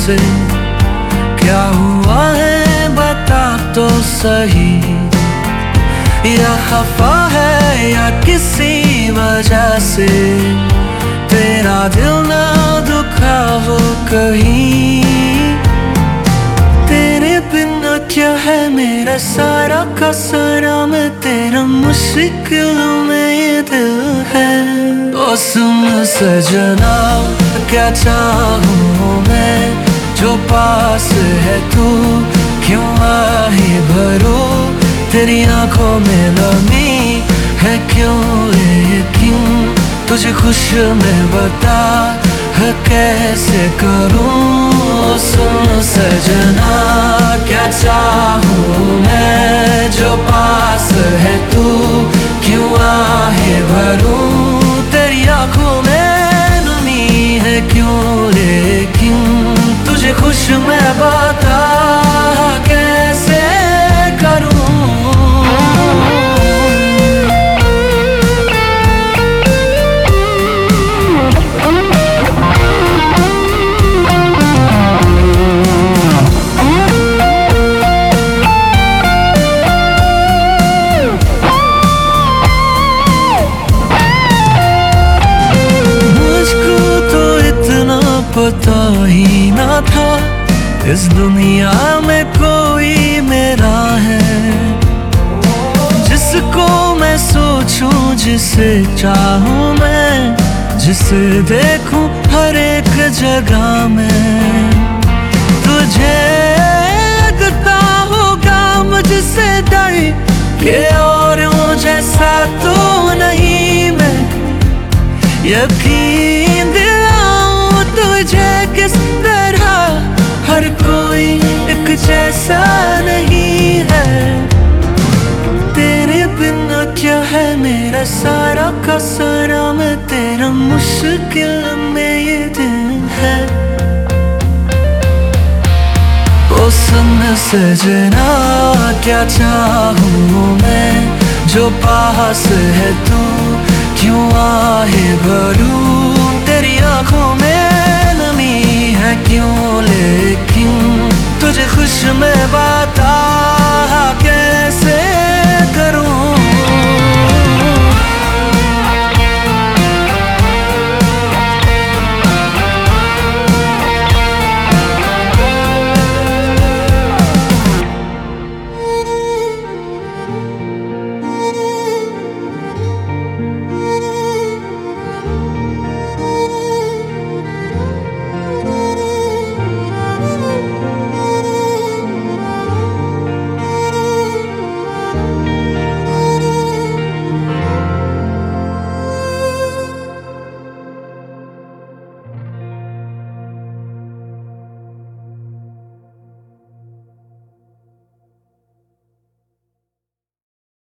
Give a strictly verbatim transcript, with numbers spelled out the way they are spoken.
से क्या हुआ है बता तो सही, या खफा है या किसी वजह से तेरा दिल ना दुखा हो कहीं। तेरे बिना क्या है मेरा सारा का सारा, मैं तेरा मुश्किलों में ये दिल है। ओ सुन सजना क्या चाहूँ मैं, जो पास है तू क्यों आहे भरो, तेरी आंखों में नमी है क्यों, लेकिन तुझे खुश मैं बता है कैसे करूं। सुन सजना क्या चाहूँ मैं, जो पास है तू क्यों आहे भरूं, तेरी आंखों में नमी है क्यों, लेकिन तुझे खुश मैं बता कैसे करूं। पता ही ना था इस दुनिया में कोई मेरा है, जिसको मैं सोचूं जिसे चाहूं मैं, जिसे देखूं हर एक जगह में। तुझे लगता होगा मुझसे डर के औरों जैसा तो नहीं मैं, यकीन दिलाऊं तुझे किस तरह हर कोई एक जैसा नहीं है। तेरे बिना क्या है मेरा सारा का सारा, मैं तेरा मुश्किल में ये दिन है। ओ सुन सजना क्या चाहूँ मैं, जो पास है तू क्यों आहे भरूं,